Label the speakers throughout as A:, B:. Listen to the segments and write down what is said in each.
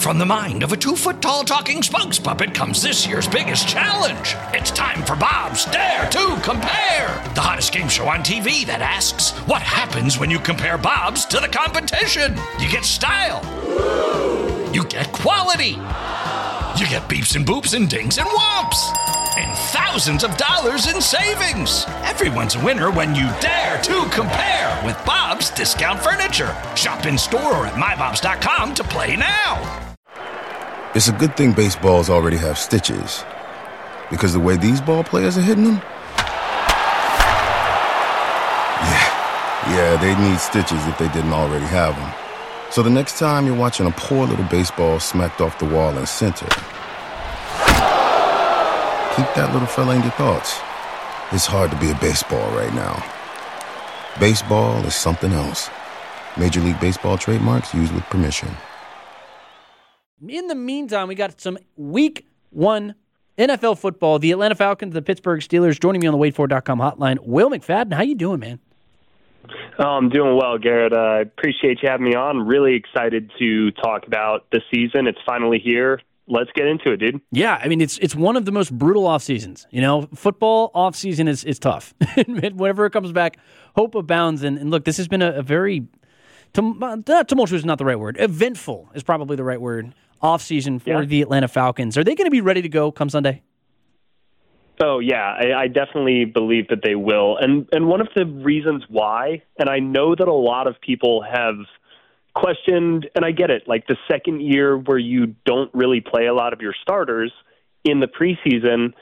A: From the mind of a 2-foot-tall talking spokes puppet comes this year's biggest challenge. It's time for Bob's Dare to Compare, the hottest game show on TV that asks, what happens when you compare Bob's to the competition? You get style. You get quality. You get beeps and boops and dings and whomps. And thousands of dollars in savings. Everyone's a winner when you dare to compare with Bob's Discount Furniture. Shop in store or at mybobs.com to play now.
B: It's a good thing baseballs already have stitches, because the way these ball players are hitting them, yeah, they'd need stitches if they didn't already have them. So the next time you're watching a poor little baseball smacked off the wall in center, keep that little fella in your thoughts. It's hard to be a baseball right now. Baseball is something else. Major League Baseball trademarks used with permission.
C: In the meantime, we got some Week 1 NFL football. The Atlanta Falcons, the Pittsburgh Steelers. Joining me on the WadeFord.com hotline, Will McFadden. How you doing, man?
D: Oh, I'm doing well, Garrett. I appreciate you having me on. Really excited to talk about the season. It's finally here. Let's get into it, dude.
C: Yeah, I mean, it's one of the most brutal off seasons. You know, football off season is tough. Whenever it comes back, hope abounds. And look, this has been a very tumultuous is not the right word. Eventful is probably the right word. Off season for the Atlanta Falcons. Are they going to be ready to go come Sunday?
D: Oh, yeah, I definitely believe that they will. And one of the reasons why, and I know that a lot of people have questioned, and I get it, like the second year where you don't really play a lot of your starters in the preseason,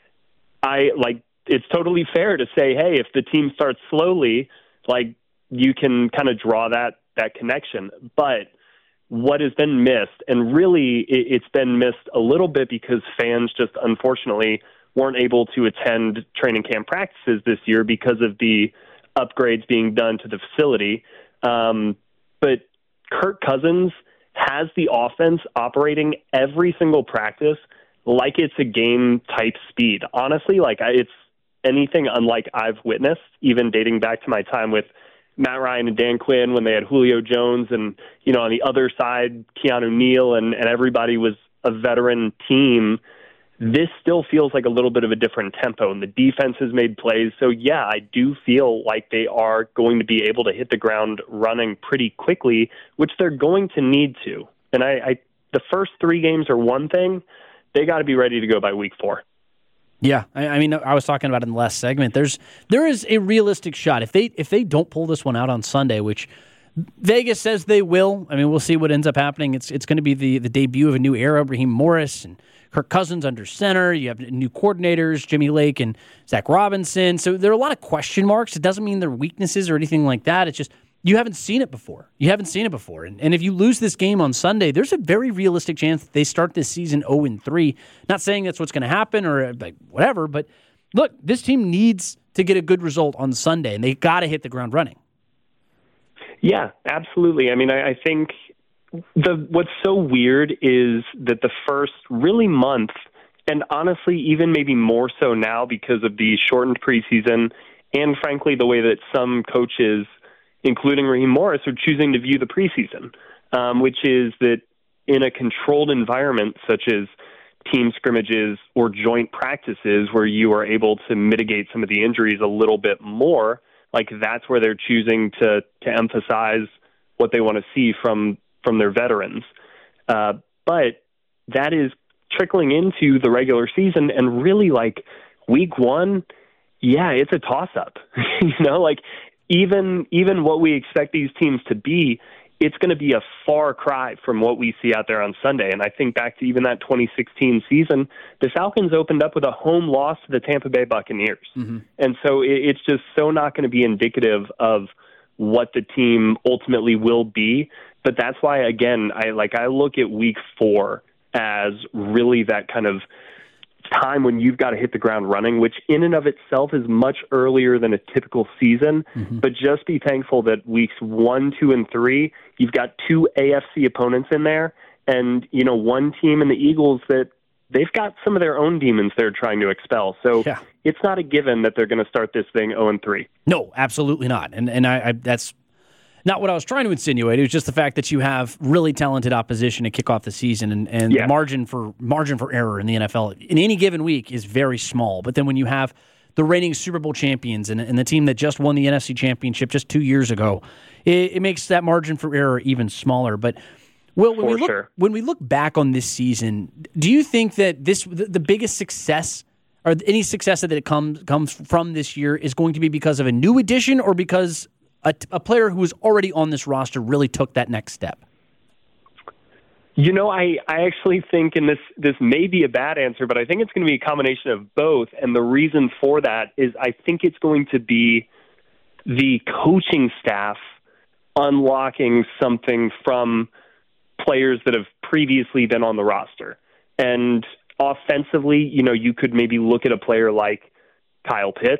D: it's totally fair to say, hey, if the team starts slowly, like you can kind of draw that connection. But what has been missed, and really it's been missed a little bit because fans just unfortunately weren't able to attend training camp practices this year because of the upgrades being done to the facility. But Kirk Cousins has the offense operating every single practice like it's a game-type speed. Honestly, it's anything unlike I've witnessed, even dating back to my time with Matt Ryan and Dan Quinn when they had Julio Jones and, on the other side, Keanu Neal and everybody was a veteran team. This still feels like a little bit of a different tempo, and the defense has made plays. So, yeah, I do feel like they are going to be able to hit the ground running pretty quickly, which they're going to need to. And the first 3 games are one thing. They got to be ready to go by week 4.
C: Yeah, I mean, I was talking about it in the last segment. There is a realistic shot if they don't pull this one out on Sunday, which Vegas says they will. I mean, we'll see what ends up happening. It's going to be the debut of a new era. Raheem Morris and Kirk Cousins under center. You have new coordinators, Jimmy Lake and Zach Robinson. So there are a lot of question marks. It doesn't mean they're weaknesses or anything like that. It's just you haven't seen it before. And if you lose this game on Sunday, there's a very realistic chance that they start this season 0-3. Not saying that's what's going to happen or whatever, but look, this team needs to get a good result on Sunday, and they got to hit the ground running.
D: Yeah, absolutely. I mean, I think what's so weird is that the first really month, and honestly, even maybe more so now because of the shortened preseason, and frankly, the way that some coaches, including Raheem Morris, are choosing to view the preseason, which is that in a controlled environment such as team scrimmages or joint practices where you are able to mitigate some of the injuries a little bit more, like that's where they're choosing to emphasize what they want to see from their veterans. But that is trickling into the regular season, and really week 1, yeah, it's a toss-up. Even what we expect these teams to be, it's going to be a far cry from what we see out there on Sunday. And I think back to even that 2016 season, the Falcons opened up with a home loss to the Tampa Bay Buccaneers. Mm-hmm. And so it's just so not going to be indicative of what the team ultimately will be. But that's why, again, I look at week 4 as really that kind of time when you've got to hit the ground running, which in and of itself is much earlier than a typical season. Mm-hmm. But just be thankful that weeks 1, 2, and 3, you've got 2 AFC opponents in there, and one team in the Eagles that they've got some of their own demons they're trying to expel. So It's not a given that they're going to start this thing 0-3.
C: No, absolutely not. And I that's Not what I was trying to insinuate. It was just the fact that you have really talented opposition to kick off the season, and the margin for error in the NFL in any given week is very small. But then when you have the reigning Super Bowl champions and the team that just won the NFC Championship just 2 years ago, it makes that margin for error even smaller. But Will, when we look back on this season, do you think that the biggest success or any success that it comes from this year is going to be because of a new addition or because a player who was already on this roster really took that next step?
D: I actually think, and this may be a bad answer, but I think it's going to be a combination of both. And the reason for that is I think it's going to be the coaching staff unlocking something from players that have previously been on the roster. And offensively, you could maybe look at a player like Kyle Pitts.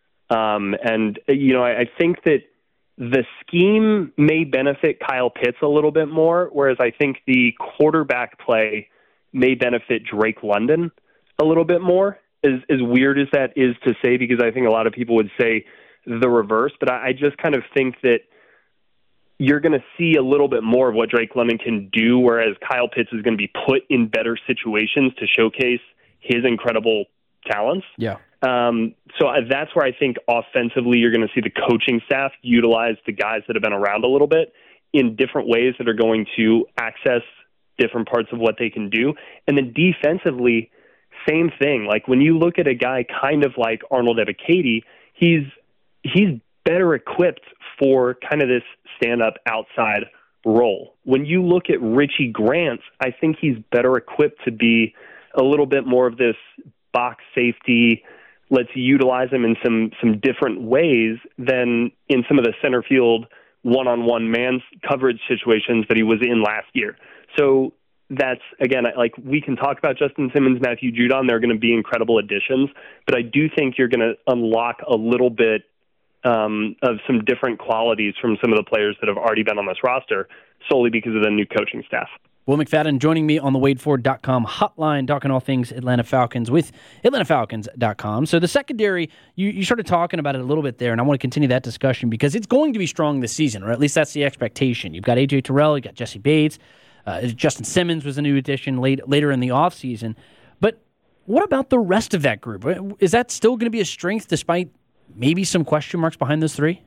D: I think that the scheme may benefit Kyle Pitts a little bit more, whereas I think the quarterback play may benefit Drake London a little bit more, as weird as that is to say, because I think a lot of people would say the reverse. But I just kind of think that you're going to see a little bit more of what Drake London can do, whereas Kyle Pitts is going to be put in better situations to showcase his incredible talents.
C: Yeah.
D: So that's where I think offensively you're going to see the coaching staff utilize the guys that have been around a little bit in different ways that are going to access different parts of what they can do. And then defensively, same thing. Like when you look at a guy kind of like Arnold Ebiketie, he's better equipped for kind of this stand-up outside role. When you look at Richie Grant, I think he's better equipped to be a little bit more of this box safety. Let's utilize him in some different ways than in some of the center field one-on-one man coverage situations that he was in last year. So that's, again, like we can talk about Justin Simmons, Matthew Judon. They're going to be incredible additions, but I do think you're going to unlock a little bit of some different qualities from some of the players that have already been on this roster solely because of the new coaching staff.
C: Will McFadden joining me on the WadeFord.com hotline, talking all things Atlanta Falcons with AtlantaFalcons.com. So the secondary, you started talking about it a little bit there, and I want to continue that discussion because it's going to be strong this season, or at least that's the expectation. You've got A.J. Terrell, you've got Jesse Bates, Justin Simmons was a new addition later in the offseason. But what about the rest of that group? Is that still going to be a strength despite maybe some question marks behind those three?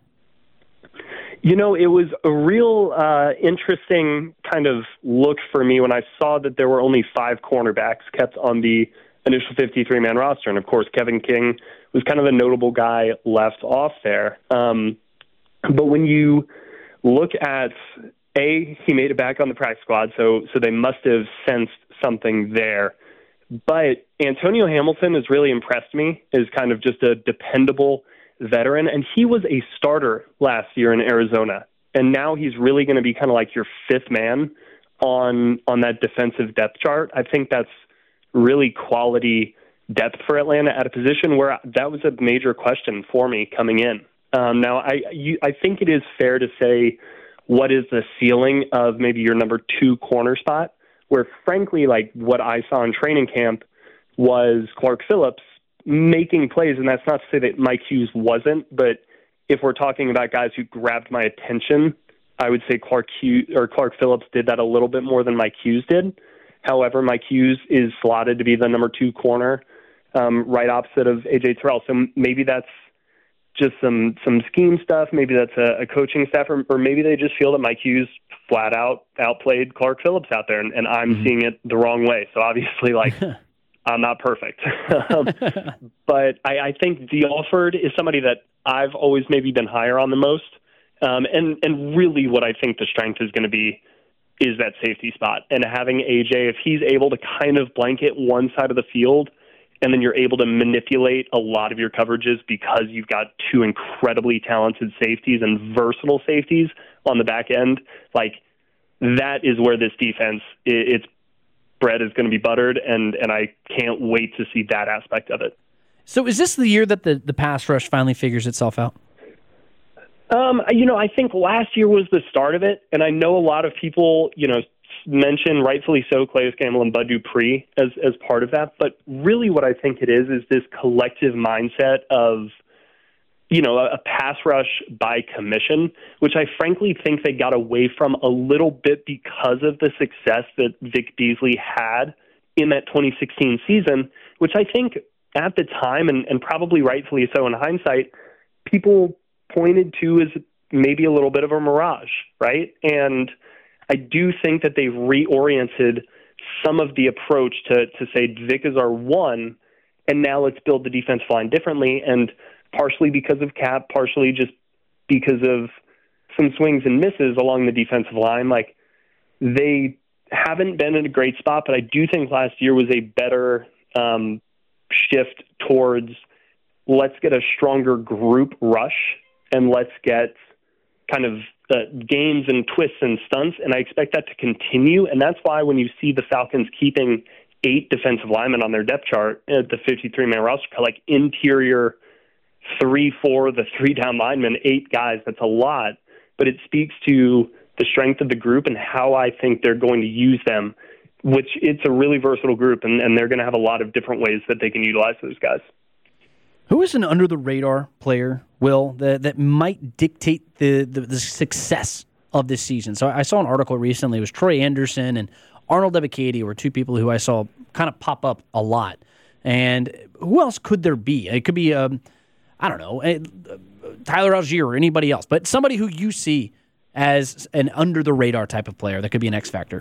D: It was a real interesting kind of look for me when I saw that there were only 5 cornerbacks kept on the initial 53-man roster. And, of course, Kevin King was kind of a notable guy left off there. But when you look at, he made it back on the practice squad, so they must have sensed something there. But Antonio Hamilton has really impressed me as kind of just a dependable veteran, and he was a starter last year in Arizona, and now he's really going to be kind of like your 5th man on that defensive depth chart. I think that's really quality depth for Atlanta at a position where that was a major question for me coming in. Now, I think it is fair to say what is the ceiling of maybe your number 2 corner spot, where frankly, like what I saw in training camp was Clark Phillips making plays, and that's not to say that Mike Hughes wasn't, but if we're talking about guys who grabbed my attention, I would say Clark Phillips did that a little bit more than Mike Hughes did. However, Mike Hughes is slotted to be the number 2 corner, right opposite of A.J. Terrell. So maybe that's just some scheme stuff. Maybe that's a coaching staff, or maybe they just feel that Mike Hughes flat out outplayed Clark Phillips out there, and I'm seeing it the wrong way. So obviously, like, I'm not perfect. But I think D. Alford is somebody that I've always maybe been higher on the most. And really what I think the strength is going to be is that safety spot. And having AJ, if he's able to kind of blanket one side of the field, and then you're able to manipulate a lot of your coverages because you've got 2 incredibly talented safeties and versatile safeties on the back end, like that is where this defense, its bread is going to be buttered, and I can't wait to see that aspect of it.
C: So is this the year that the pass rush finally figures itself out?
D: I think last year was the start of it, and I know a lot of people, mention, rightfully so, Calais Campbell and Bud Dupree as part of that, but really what I think it is this collective mindset of a pass rush by commission, which I frankly think they got away from a little bit because of the success that Vic Beasley had in that 2016 season, which I think at the time, and probably rightfully so in hindsight, people pointed to as maybe a little bit of a mirage, right? And I do think that they've reoriented some of the approach to say Vic is our one, and now let's build the defensive line differently. And partially because of cap, partially just because of some swings and misses along the defensive line. Like, they haven't been in a great spot, but I do think last year was a better shift towards let's get a stronger group rush and let's get kind of games and twists and stunts, and I expect that to continue. And that's why when you see the Falcons keeping 8 defensive linemen on their depth chart at the 53-man roster, like interior 3-4, the 3-down linemen, 8 guys, that's a lot. But it speaks to the strength of the group and how I think they're going to use them, which it's a really versatile group, and they're going to have a lot of different ways that they can utilize those guys.
C: Who is an under-the-radar player, Will, that might dictate the success of this season? So I saw an article recently. It was Troy Anderson and Arnold Ebiketie were 2 people who I saw kind of pop up a lot. And who else could there be? It could be, I don't know, Tyler Algier or anybody else, but somebody who you see as an under-the-radar type of player that could be an X factor.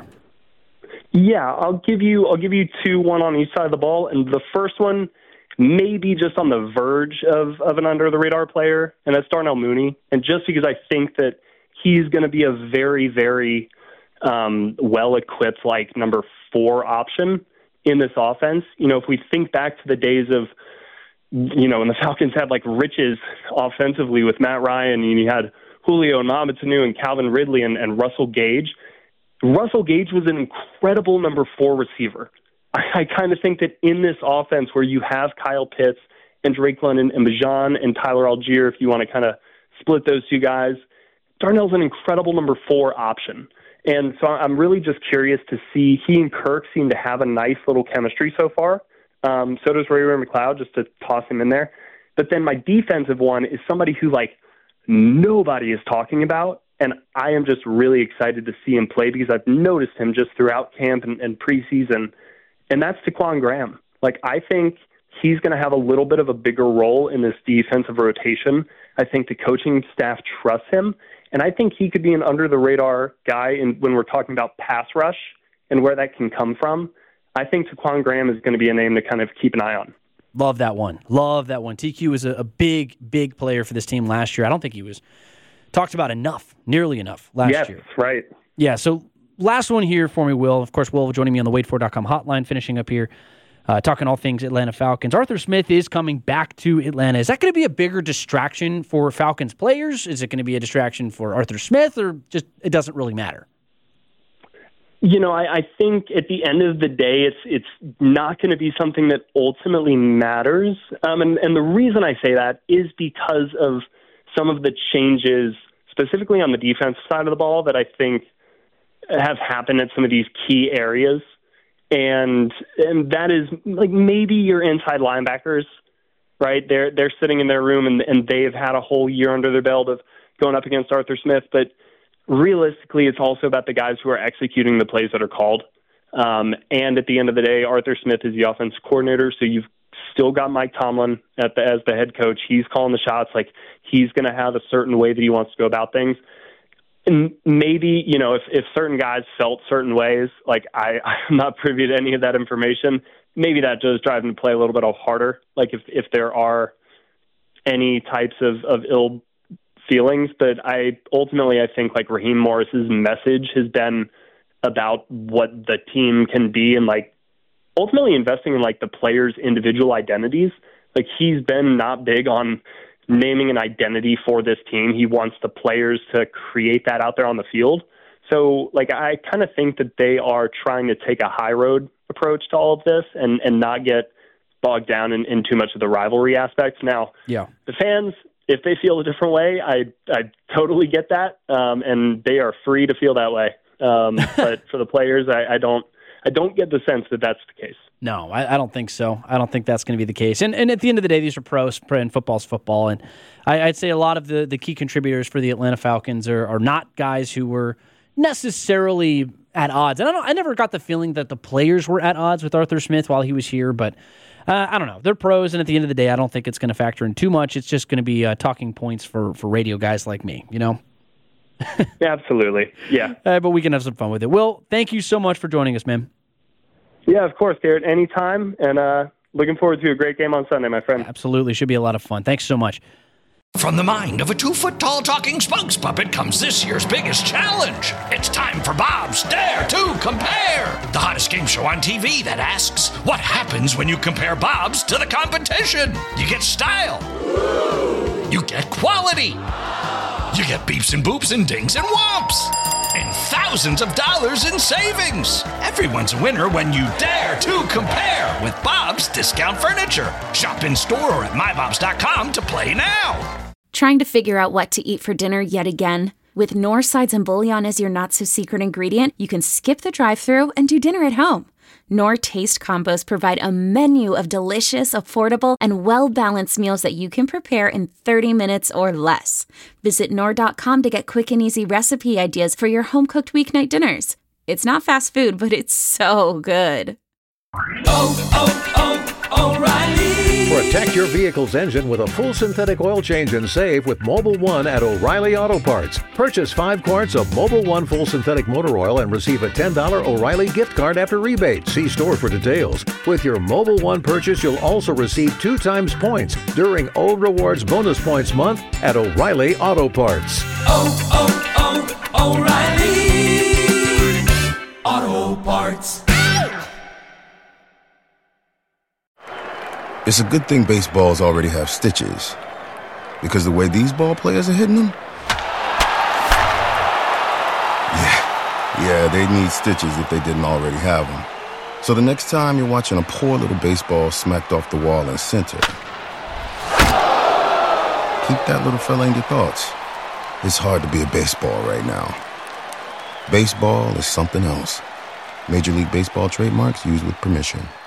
D: Yeah, I'll give you 2, one on each side of the ball, and the first one maybe just on the verge of an under-the-radar player, and that's Darnell Mooney. And just because I think that he's going to be a very, very well-equipped, like, number 4 option in this offense. If we think back to the days of, when the Falcons had, like, riches offensively with Matt Ryan, and you had Julio Namatsunu and Calvin Ridley and Russell Gage. Russell Gage was an incredible number 4 receiver. I kind of think that in this offense where you have Kyle Pitts and Drake London and Bijan and Tyler Algier, if you want to kind of split those 2 guys, Darnell's an incredible number 4 option. And so I'm really just curious to see. He and Kirk seem to have a nice little chemistry so far. So does Ray McLeod, just to toss him in there. But then my defensive one is somebody who, like, nobody is talking about, and I am just really excited to see him play because I've noticed him just throughout camp and preseason, and that's Taquan Graham. Like, I think he's going to have a little bit of a bigger role in this defensive rotation. I think the coaching staff trusts him, and I think he could be an under-the-radar guy when we're talking about pass rush and where that can come from. I think Taquan Graham is going to be a name to kind of keep an eye on.
C: Love that one. TQ was a big, big player for this team last year. I don't think he was talked about nearly enough last year.
D: Yes, right.
C: Yeah, so last one here for me, Will. Of course, Will joining me on the waitfor.com hotline, finishing up here, talking all things Atlanta Falcons. Arthur Smith is coming back to Atlanta. Is that going to be a bigger distraction for Falcons players? Is it going to be a distraction for Arthur Smith, or just it doesn't really matter?
D: I think at the end of the day, it's not going to be something that ultimately matters. And the reason I say that is because of some of the changes, specifically on the defensive side of the ball, that I think have happened at some of these key areas. And that is, like, maybe your inside linebackers, right? They're sitting in their room and they've had a whole year under their belt of going up against Arthur Smith. But realistically, it's also about the guys who are executing the plays that are called. And at the end of the day, Arthur Smith is the offensive coordinator, so you've still got Mike Tomlin as the head coach. He's calling the shots. Like, he's going to have a certain way that he wants to go about things. And maybe, if certain guys felt certain ways, like I'm not privy to any of that information, maybe that does drive them to play a little bit harder. Like if there are any types of ill feelings, but I think like Raheem Morris's message has been about what the team can be and like ultimately investing in like the players' individual identities. Like he's been not big on naming an identity for this team. He wants the players to create that out there on the field. So like I kind of think that they are trying to take a high road approach to all of this and not get bogged down in too much of the rivalry aspects. Now, the fans, if they feel a different way, I totally get that, and they are free to feel that way. But for the players, I don't I don't get the sense that that's the case.
C: No, I don't think so. I don't think that's going to be the case. And at the end of the day, these are pros, and football's football. And I'd say a lot of the key contributors for the Atlanta Falcons are not guys who were necessarily at odds. And I never got the feeling that the players were at odds with Arthur Smith while he was here, but I don't know. They're pros, and at the end of the day, I don't think it's going to factor in too much. It's just going to be talking points for radio guys like me, you know?
D: Yeah, absolutely. Yeah.
C: But we can have some fun with it. Will, thank you so much for joining us, man.
D: Yeah, of course, Garrett. Anytime. And looking forward to a great game on Sunday, my friend.
C: Absolutely. Should be a lot of fun. Thanks so much.
A: From the mind of a 2-foot-tall talking spokes puppet comes this year's biggest challenge. It's time for Bob's Dare to Compare, the hottest game show on TV that asks, what happens when you compare Bob's to the competition? You get style. You get quality. You get beeps and boops and dings and whomps. And thousands of dollars in savings. Everyone's a winner when you dare to compare with Bob's Discount Furniture. Shop in store or at mybobs.com to play now.
E: Trying to figure out what to eat for dinner yet again? With Knorr sides and bouillon as your not-so-secret ingredient, you can skip the drive-thru and do dinner at home. Knorr Taste Combos provide a menu of delicious, affordable, and well-balanced meals that you can prepare in 30 minutes or less. Visit Knorr.com to get quick and easy recipe ideas for your home-cooked weeknight dinners. It's not fast food, but it's so good.
F: O'Reilly. Protect your vehicle's engine with a full synthetic oil change and save with Mobil 1 at O'Reilly Auto Parts. Purchase 5 quarts of Mobil 1 full synthetic motor oil and receive a $10 O'Reilly gift card after rebate. See store for details. With your Mobil 1 purchase, you'll also receive 2 times points during O Rewards Bonus Points Month at O'Reilly Auto Parts.
G: O'Reilly Auto Parts.
B: It's a good thing baseballs already have stitches, because the way these ball players are hitting them, yeah, they need stitches if they didn't already have them. So the next time you're watching a poor little baseball smacked off the wall in center, keep that little fella in your thoughts. It's hard to be a baseball right now. Baseball is something else. Major League Baseball trademarks used with permission.